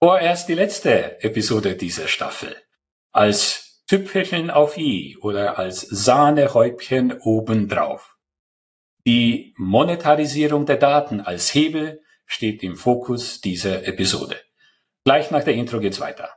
Vorerst die letzte Episode dieser Staffel. Als Tüpfelchen auf i oder als Sahnehäubchen obendrauf. Die Monetarisierung der Daten als Hebel steht im Fokus dieser Episode. Gleich nach der Intro geht's weiter.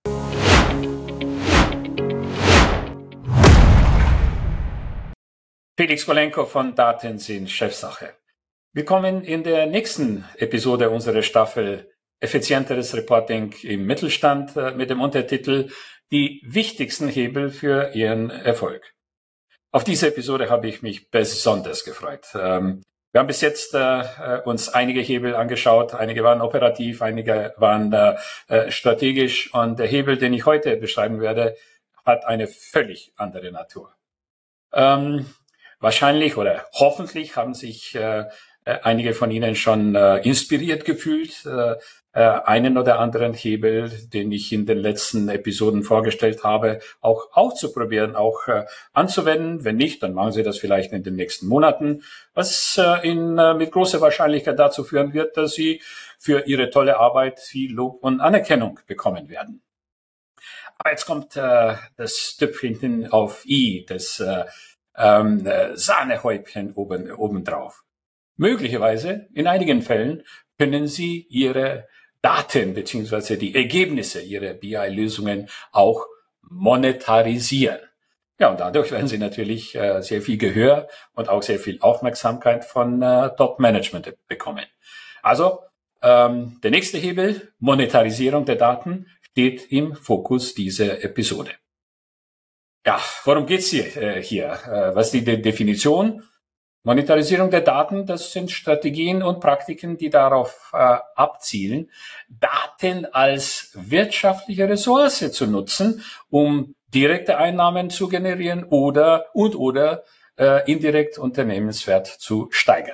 Felix Golenko von Daten sind Chefsache. Willkommen in der nächsten Episode unserer Staffel Effizienteres Reporting im Mittelstand mit dem Untertitel Die wichtigsten Hebel für Ihren Erfolg. Auf diese Episode habe ich mich besonders gefreut. Wir haben bis jetzt uns einige Hebel angeschaut. Einige waren operativ, einige waren strategisch. Und der Hebel, den ich heute beschreiben werde, hat eine völlig andere Natur. Wahrscheinlich oder hoffentlich haben sich einige von Ihnen schon inspiriert gefühlt, einen oder anderen Hebel, den ich in den letzten Episoden vorgestellt habe, auch auszuprobieren, auch anzuwenden. Wenn nicht, dann machen Sie das vielleicht in den nächsten Monaten, was mit großer Wahrscheinlichkeit dazu führen wird, dass Sie für Ihre tolle Arbeit viel Lob und Anerkennung bekommen werden. Aber jetzt kommt das Tüpfelchen auf i, das Sahnehäubchen obendrauf. Möglicherweise, in einigen Fällen, können Sie Ihre Daten bzw. die Ergebnisse Ihrer BI-Lösungen auch monetarisieren. Ja, und dadurch werden Sie natürlich sehr viel Gehör und auch sehr viel Aufmerksamkeit von Top-Management bekommen. Also, der nächste Hebel, Monetarisierung der Daten, steht im Fokus dieser Episode. Ja, worum geht's hier? Was ist die Definition? Monetarisierung der Daten, das sind Strategien und Praktiken, die darauf abzielen, Daten als wirtschaftliche Ressource zu nutzen, um direkte Einnahmen zu generieren oder indirekt Unternehmenswert zu steigern.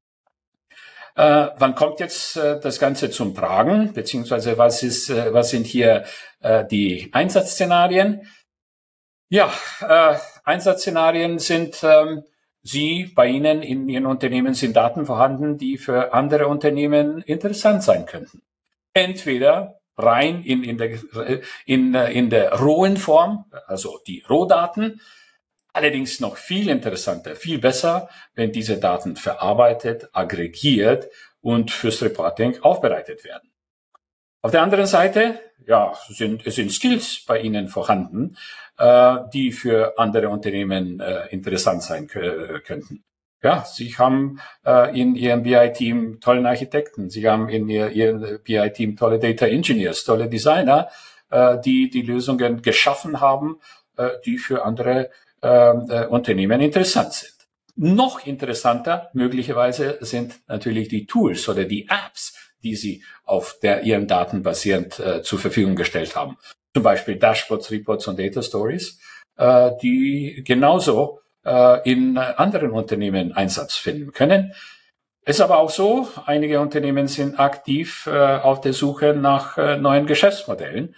Wann kommt jetzt das Ganze zum Tragen, beziehungsweise was sind hier die Einsatzszenarien? Ja, Einsatzszenarien sind bei Ihnen in Ihren Unternehmen sind Daten vorhanden, die für andere Unternehmen interessant sein könnten. Entweder rein in der rohen Form, also die Rohdaten, allerdings noch viel interessanter, viel besser, wenn diese Daten verarbeitet, aggregiert und fürs Reporting aufbereitet werden. Auf der anderen Seite, ja, sind Skills bei Ihnen vorhanden, die für andere Unternehmen interessant sein könnten. Ja, Sie haben in Ihrem BI-Team tollen Architekten, Sie haben in Ihrem BI-Team tolle Data Engineers, tolle Designer, die Lösungen geschaffen haben, die für andere Unternehmen interessant sind. Noch interessanter möglicherweise sind natürlich die Tools oder die Apps, die Sie auf Ihren Daten basierend zur Verfügung gestellt haben. Zum Beispiel Dashboards, Reports und Data Stories, die genauso in anderen Unternehmen Einsatz finden können. Es ist aber auch so, einige Unternehmen sind aktiv auf der Suche nach neuen Geschäftsmodellen.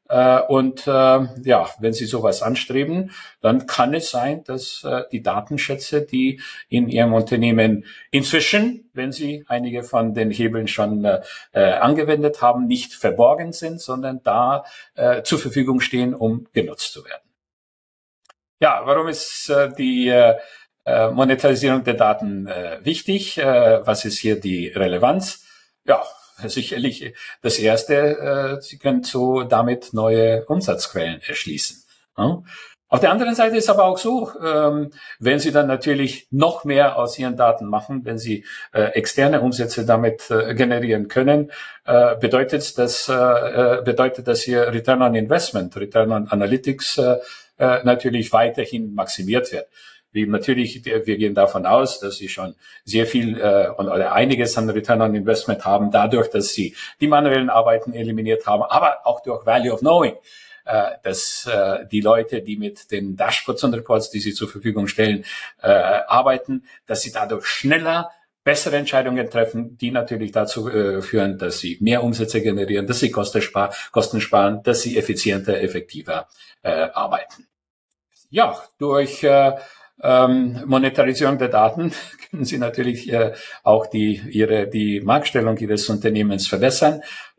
Wenn Sie sowas anstreben, dann kann es sein, dass die Datenschätze, die in Ihrem Unternehmen inzwischen, wenn Sie einige von den Hebeln schon angewendet haben, nicht verborgen sind, sondern da zur Verfügung stehen, um genutzt zu werden. Ja, warum ist die Monetarisierung der Daten wichtig? Was ist hier die Relevanz? Ja, sicherlich das Erste, Sie können so damit neue Umsatzquellen erschließen. Ja? Auf der anderen Seite ist aber auch so, wenn Sie dann natürlich noch mehr aus Ihren Daten machen, wenn Sie externe Umsätze damit generieren können, bedeutet das hier Return on Investment, Return on Analytics natürlich weiterhin maximiert wird. Wir gehen davon aus, dass Sie schon sehr viel oder einiges an Return on Investment haben, dadurch, dass Sie die manuellen Arbeiten eliminiert haben, aber auch durch Value of Knowing, dass die Leute, die mit den Dashboards und Reports, die Sie zur Verfügung stellen, arbeiten, dass Sie dadurch schneller bessere Entscheidungen treffen, die natürlich dazu führen, dass Sie mehr Umsätze generieren, dass Sie Kosten sparen, dass Sie effizienter, effektiver arbeiten. Ja, durch Monetarisierung der Daten können Sie natürlich auch die Marktstellung Ihres Unternehmens verbessern und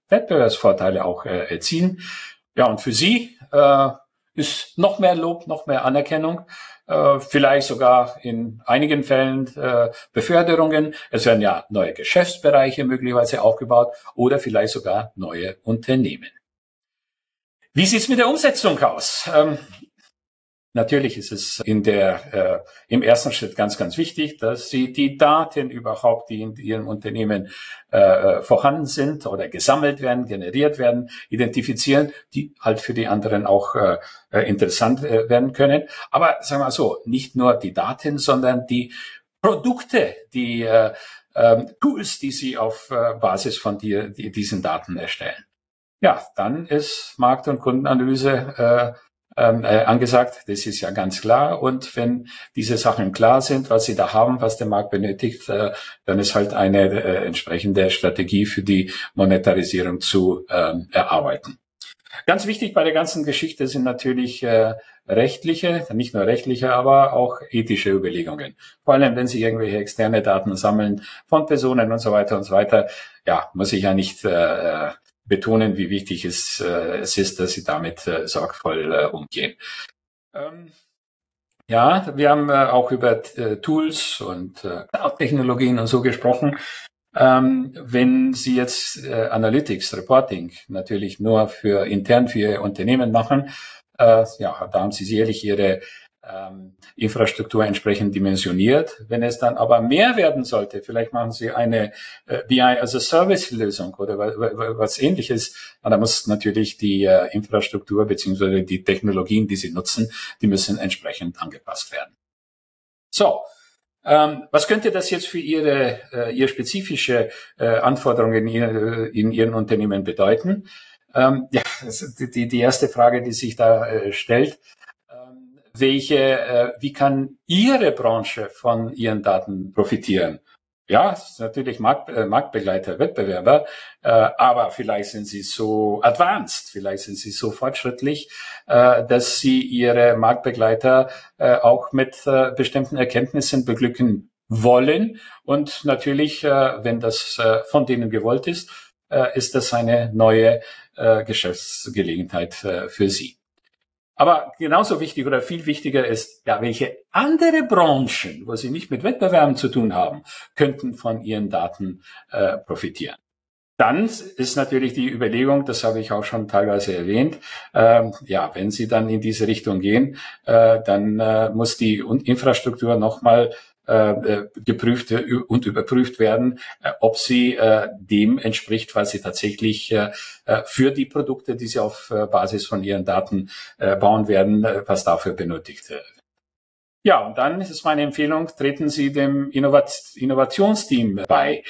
Wettbewerbsvorteile auch erzielen. Ja, und für Sie ist noch mehr Lob, noch mehr Anerkennung, vielleicht sogar in einigen Fällen Beförderungen. Es werden ja neue Geschäftsbereiche möglicherweise aufgebaut oder vielleicht sogar neue Unternehmen. Wie sieht's mit der Umsetzung aus? Natürlich ist es im ersten Schritt ganz, ganz wichtig, dass Sie die Daten überhaupt, die in Ihrem Unternehmen vorhanden sind oder gesammelt werden, generiert werden, identifizieren, die halt für die anderen auch interessant werden können. Aber sagen wir mal so, nicht nur die Daten, sondern die Produkte, die Tools, die Sie auf Basis von diesen Daten erstellen. Ja, dann ist Markt- und Kundenanalyse angesagt. Das ist ja ganz klar. Und wenn diese Sachen klar sind, was sie da haben, was der Markt benötigt, dann ist halt eine entsprechende Strategie für die Monetarisierung zu erarbeiten. Ganz wichtig bei der ganzen Geschichte sind natürlich rechtliche, nicht nur rechtliche, aber auch ethische Überlegungen. Vor allem, wenn Sie irgendwelche externe Daten sammeln von Personen und so weiter und so weiter. Ja, muss ich ja nicht betonen, wie wichtig es ist, dass Sie damit sorgvoll umgehen. Ja, wir haben auch über Tools und Cloud-Technologien und so gesprochen. Wenn Sie jetzt Analytics, Reporting natürlich nur intern für Ihr Unternehmen machen, ja, da haben Sie sicherlich Ihre Infrastruktur entsprechend dimensioniert. Wenn es dann aber mehr werden sollte, vielleicht machen Sie eine BI as a Service Lösung oder was Ähnliches, dann muss natürlich die Infrastruktur beziehungsweise die Technologien, die Sie nutzen, die müssen entsprechend angepasst werden. So. Was könnte das jetzt für Ihre spezifische Anforderungen in Ihren Unternehmen bedeuten? Ja, die erste Frage, die sich da stellt, wie kann Ihre Branche von Ihren Daten profitieren? Ja, es ist natürlich Marktbegleiter, Wettbewerber, aber vielleicht sind sie so advanced, vielleicht sind sie so fortschrittlich, dass sie ihre Marktbegleiter auch mit bestimmten Erkenntnissen beglücken wollen. Und natürlich, wenn das von denen gewollt ist das eine neue Geschäftsgelegenheit für sie. Aber genauso wichtig oder viel wichtiger ist, ja, welche andere Branchen, wo sie nicht mit Wettbewerben zu tun haben, könnten von ihren Daten profitieren. Dann ist natürlich die Überlegung, das habe ich auch schon teilweise erwähnt, ja, wenn Sie dann in diese Richtung gehen, dann muss die Infrastruktur nochmal geprüft und überprüft werden, ob sie dem entspricht, was sie tatsächlich für die Produkte, die sie auf Basis von ihren Daten bauen werden, was dafür benötigt wird. Ja, und dann ist es meine Empfehlung, treten Sie dem Innovationsteam bei.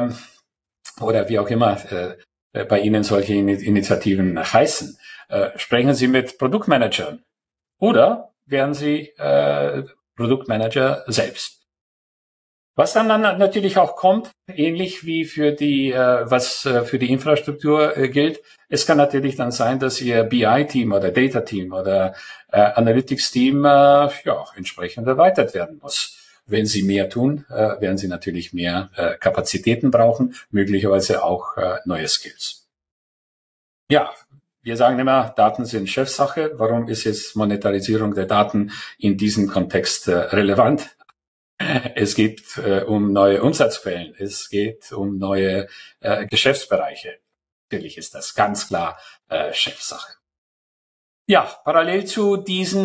Oder wie auch immer bei Ihnen solche Initiativen heißen. Sprechen Sie mit Produktmanagern oder werden Sie Produktmanager selbst. Was dann natürlich auch kommt, ähnlich wie für was für die Infrastruktur gilt, es kann natürlich dann sein, dass Ihr BI-Team oder Data-Team oder Analytics-Team ja entsprechend erweitert werden muss. Wenn Sie mehr tun, werden Sie natürlich mehr Kapazitäten brauchen, möglicherweise auch neue Skills. Ja, wir sagen immer, Daten sind Chefsache. Warum ist jetzt Monetarisierung der Daten in diesem Kontext relevant? Es geht um neue Umsatzquellen. Es geht um neue Geschäftsbereiche. Natürlich ist das ganz klar Chefsache. Ja, parallel zu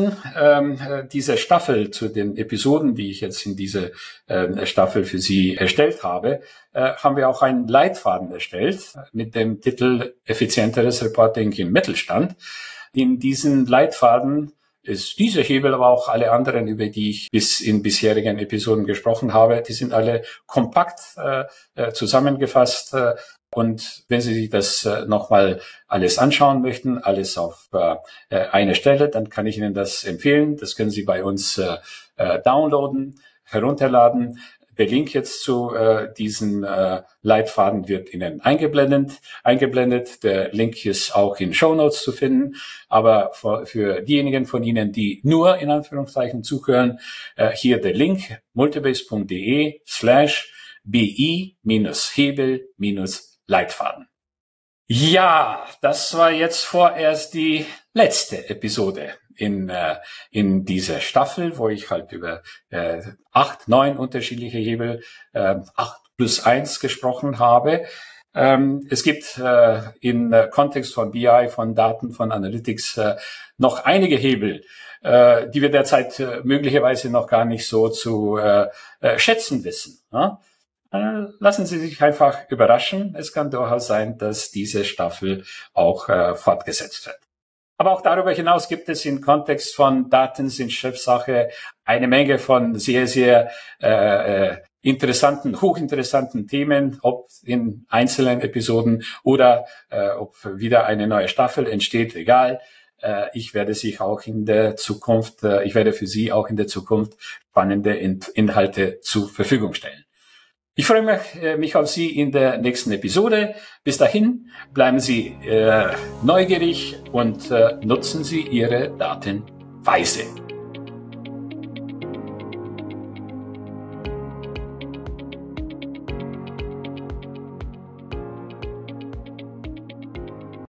dieser Staffel, zu den Episoden, die ich jetzt in diese Staffel für Sie erstellt habe, haben wir auch einen Leitfaden erstellt mit dem Titel Effizienteres Reporting im Mittelstand. In diesen Leitfaden ist dieser Hebel, aber auch alle anderen, über die ich in bisherigen Episoden gesprochen habe, die sind alle kompakt zusammengefasst. Und wenn Sie sich das nochmal alles anschauen möchten, alles auf eine Stelle, dann kann ich Ihnen das empfehlen. Das können Sie bei uns downloaden, herunterladen. Der Link jetzt zu diesen Leitfaden wird Ihnen eingeblendet. Der Link ist auch in Shownotes zu finden. Aber für diejenigen von Ihnen, die nur in Anführungszeichen zuhören, hier der Link multibase.de/bi-hebel-Leitfaden. Ja, das war jetzt vorerst die letzte Episode in dieser Staffel, wo ich halt über 9 unterschiedliche Hebel, 8+1 gesprochen habe. Es gibt im Kontext von BI, von Daten, von Analytics noch einige Hebel, die wir derzeit möglicherweise noch gar nicht so zu schätzen wissen. Ja? Lassen Sie sich einfach überraschen. Es kann durchaus sein, dass diese Staffel auch fortgesetzt wird. Aber auch darüber hinaus gibt es im Kontext von Daten sind Chefsache eine Menge von sehr, sehr hochinteressanten Themen, ob in einzelnen Episoden oder ob wieder eine neue Staffel entsteht, egal. Ich werde für Sie auch in der Zukunft spannende Inhalte zur Verfügung stellen. Ich freue mich auf Sie in der nächsten Episode. Bis dahin bleiben Sie neugierig und nutzen Sie Ihre Daten weise.